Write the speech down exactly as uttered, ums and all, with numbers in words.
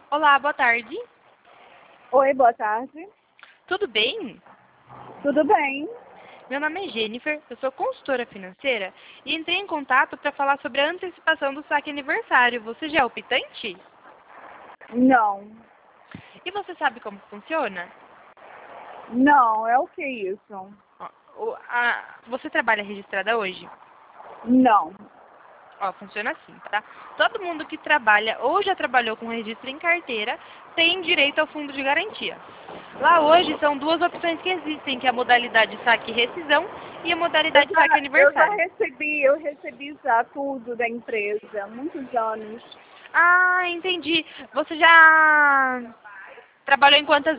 Olá, boa tarde. Oi, boa tarde. Tudo bem? Tudo bem? Meu nome é Jennifer, eu sou consultora financeira e entrei em contato para falar sobre a antecipação do saque aniversário. Você já é optante? Não. E você sabe como funciona? Não, é o que isso? Ó, o- a- você trabalha registrada hoje? Não. Ó, funciona assim, tá? Todo mundo que trabalha ou já trabalhou com registro em carteira tem direito ao fundo de garantia. Lá hoje são duas opções que existem, que é a modalidade saque e rescisão e a Eu modalidade saque já, eu já aniversário. recebi, eu recebi já tudo da empresa, há muitos anos. Ah, entendi. Você já trabalhou em quantas